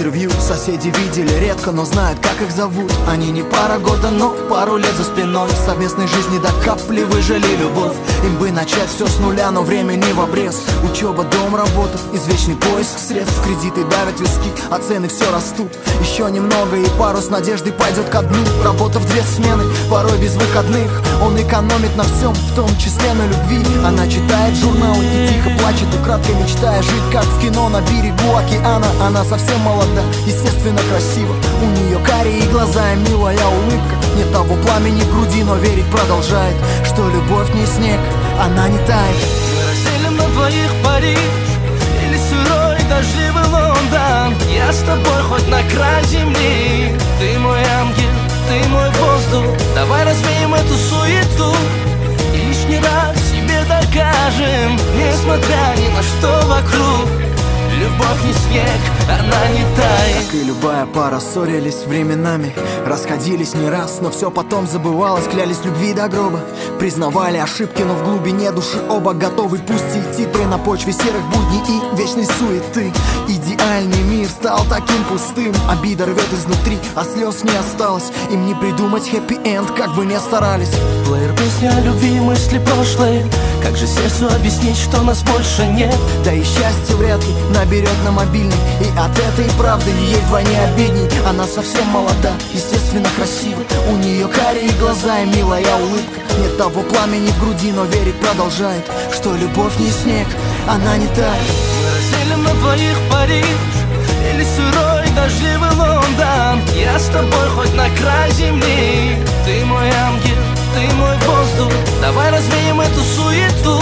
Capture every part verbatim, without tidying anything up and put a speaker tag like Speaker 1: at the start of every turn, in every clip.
Speaker 1: интервью. Соседи видели редко, но знают, как их зовут. Они не пара года, но пару лет за спиной совместной жизни до капли выжили любовь. Им бы начать все с нуля, но времени в обрез. Учеба, дом, работа, извечный поиск средств. Кредиты давят виски, а цены все растут. Еще немного и пару с надеждой пойдет ко дну. Работа в две смены, порой без выходных. Он экономит на всем, в том числе на любви. Она читает журналы и тихо плачет, украдкой мечтая жить, как в кино на берегу океана. Она совсем молода, естественно красива. У нее карие глаза и милая улыбка. Нет того пламени в груди, но верить продолжает, что любовь не снег, она не тает.
Speaker 2: Мы разделим на двоих Париж или сырой дождливый Лондон. Я с тобой хоть на край земли. Ты мой ангел, ты мой воздух. Давай развеем эту суету и лишний раз себе докажем, несмотря ни на что вокруг. Любовь не снег, она не тает.
Speaker 1: Как и любая пара, ссорились временами, расходились не раз, но все потом забывалось. Клялись любви до гроба, признавали ошибки, но в глубине души оба готовы пусть и титры на почве серых будней и вечной суеты. Идеальный мир стал таким пустым, обида рвет изнутри, а слез не осталось. Им не придумать хэппи-энд, как бы не старались.
Speaker 2: Плеер, песня о любви, мысли прошлые. Как же сердцу объяснить, что нас больше нет?
Speaker 1: Да и счастье вряд ли наберет на мобильный. И от этой правды ей вдвойне обидней. Она совсем молода, естественно красива. У нее карие глаза и милая улыбка. Нет того пламени в груди, но верить продолжает, что любовь не снег, она не тает.
Speaker 2: Мы разделим на двоих Париж или сырой дождливый Лондон. Я с тобой хоть на край земли. Ты мой ангел, ты мой воздух. Давай развеем эту суету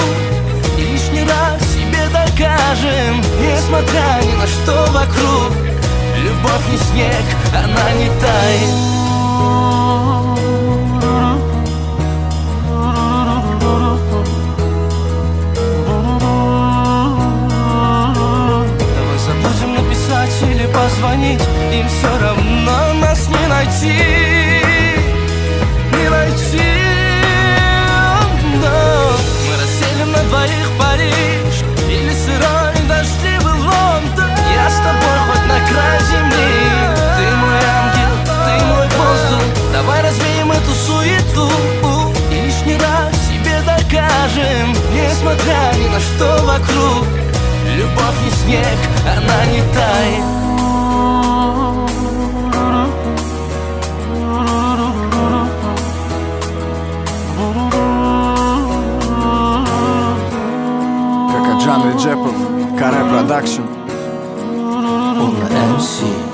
Speaker 2: и лишний раз себе докажем, несмотря ни на что вокруг. Любовь не снег, она не тает. Давай забудем написать или позвонить. Им все равно нас не найти. Не найти. Но мы разделим на двоих Париж или сырой дождливый Лондон. Я с тобой хоть на край земли. Ты мой ангел, ты мой воздух. Давай развеем эту суету и лишний раз себе докажем, несмотря ни на что вокруг. Любовь не снег, она не тает.
Speaker 1: Как Аджан Реджепов, Каре Продакшн.
Speaker 2: Он на эм си.